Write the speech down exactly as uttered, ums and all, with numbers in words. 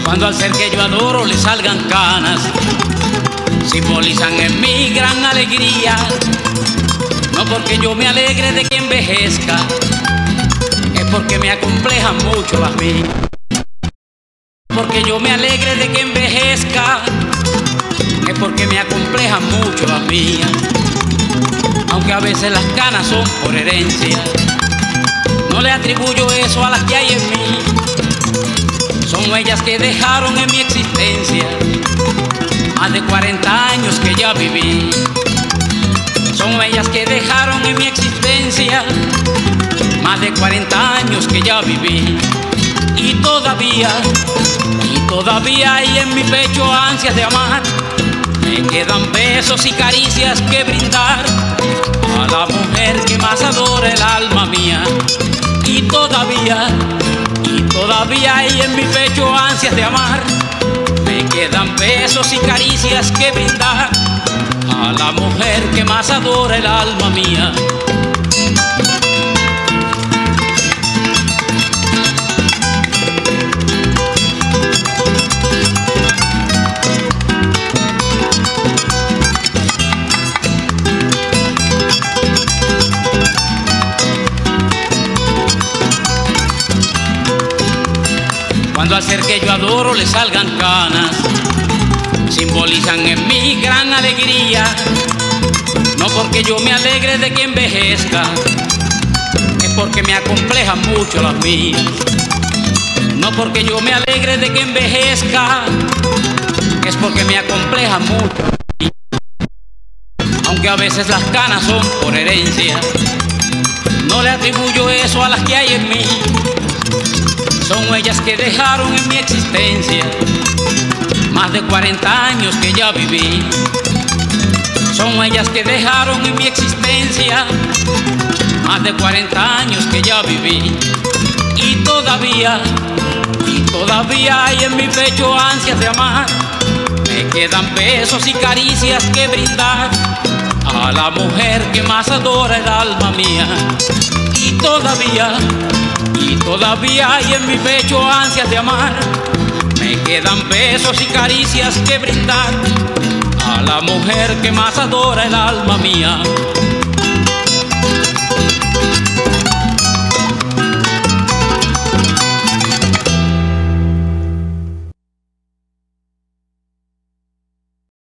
Cuando al ser que yo adoro le salgan canas, simbolizan en mí gran alegría. No porque yo me alegre de que envejezca, es porque me acomplejan mucho las mías. Porque yo me alegre de que envejezca, es porque me acomplejan mucho las mías. Aunque a veces las canas son por herencia, no le atribuyo eso a las que hay en mí. Son huellas que dejaron en mi existencia más de cuarenta años que ya viví. Son huellas que dejaron en mi existencia más de cuarenta años que ya viví. Y todavía, y todavía hay en mi pecho ansias de amar. Me quedan besos y caricias que brindar a la mujer que más adora el alma mía. Y todavía, y todavía hay en mi pecho ansias de amar. Me quedan besos y caricias que brindar a la mujer que más adora el alma mía. Cuando al ser que yo adoro le salgan canas, simbolizan en mí gran alegría. No porque yo me alegre de que envejezca, es porque me acomplejan mucho las mías. No porque yo me alegre de que envejezca, es porque me acomplejan mucho las mías. Aunque a veces las canas son por herencia, no le atribuyo eso a las que hay en mí. Son huellas que dejaron en mi existencia más de cuarenta años que ya viví. Son huellas que dejaron en mi existencia más de cuarenta años que ya viví. Y todavía, y todavía hay en mi pecho ansias de amar. Me quedan besos y caricias que brindar a la mujer que más adora el alma mía. Y todavía, y todavía hay en mi pecho ansias de amar. Me quedan besos y caricias que brindar a la mujer que más adora el alma mía.